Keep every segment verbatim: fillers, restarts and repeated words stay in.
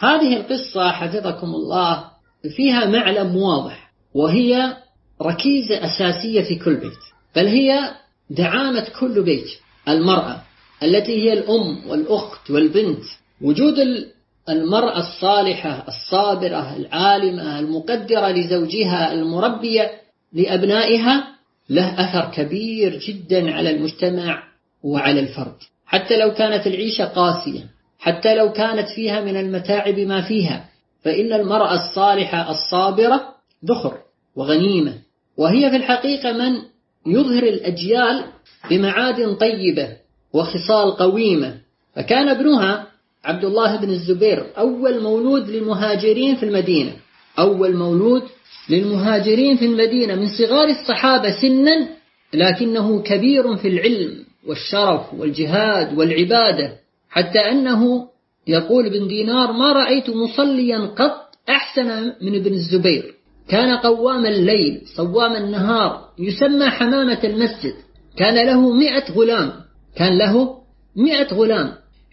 هذه القصة حفظكم الله فيها معلم واضح، وهي ركيزة أساسية في كل بيت، بل هي دعامة كل بيت. المرأة التي هي الأم والأخت والبنت، وجود المرأة الصالحة الصابرة العالمة المقدرة لزوجها المربية لأبنائها له أثر كبير جدا على المجتمع وعلى الفرد، حتى لو كانت العيشة قاسية، حتى لو كانت فيها من المتاعب ما فيها، فإن المرأة الصالحة الصابرة ذخر وغنيمة، وهي في الحقيقة من يظهر الأجيال بمعادن طيبة وخصال قويمة. فكان ابنها عبد الله بن الزبير أول مولود للمهاجرين في المدينة، أول مولود للمهاجرين في المدينة من صغار الصحابة سنا، لكنه كبير في العلم والشرف والجهاد والعبادة، حتى أنه يقول ابن دينار: ما رأيت مصليا قط أحسن من ابن الزبير، كان قوام الليل صوام النهار، يسمى حمامة المسجد، كان له مئة غلام، كان له مئة غلام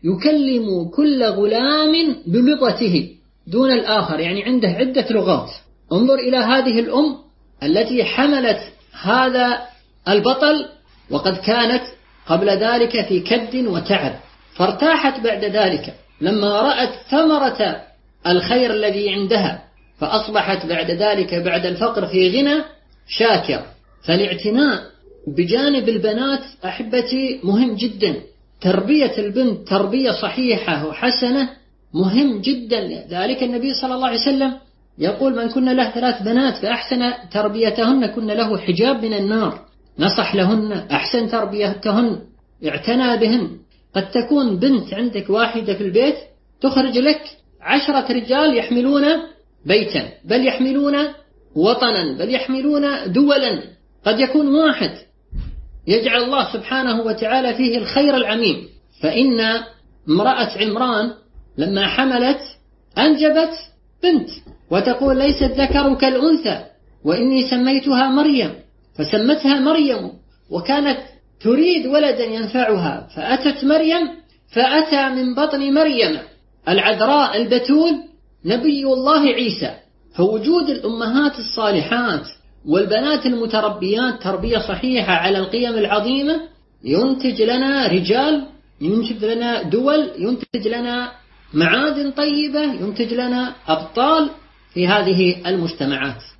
يكلم كل غلام بلغته دون الآخر، يعني عنده عدة لغات. انظر إلى هذه الأم التي حملت هذا البطل، وقد كانت قبل ذلك في كد وتعب، فارتاحت بعد ذلك لما رأت ثمرة الخير الذي عندها، فأصبحت بعد ذلك بعد الفقر في غنى شاكر. فالاعتناء بجانب البنات أحبتي مهم جدا، تربية البنت تربية صحيحة وحسنة مهم جدا. ذلك النبي صلى الله عليه وسلم يقول: من كن له ثلاث بنات فأحسن تربيتهن كن له حجاب من النار، نصح لهن، أحسن تربيتهن، اعتنى بهن. قد تكون بنت عندك واحدة في البيت تخرج لك عشرة رجال يحملون بيتا، بل يحملون وطنا، بل يحملون دولا. قد يكون واحد يجعل الله سبحانه وتعالى فيه الخير العميم. فإن امرأة عمران لما حملت أنجبت بنت، وتقول: ليس الذكر كالأنثى وإني سميتها مريم، فسمتها مريم، وكانت تريد ولدا ينفعها، فأتت مريم، فأتى من بطن مريم العذراء البتول نبي الله عيسى. فوجود الأمهات الصالحات والبنات المتربيات تربية صحيحة على القيم العظيمة ينتج لنا رجال، ينتج لنا دول، ينتج لنا معادن طيبة، ينتج لنا أبطال في هذه المجتمعات.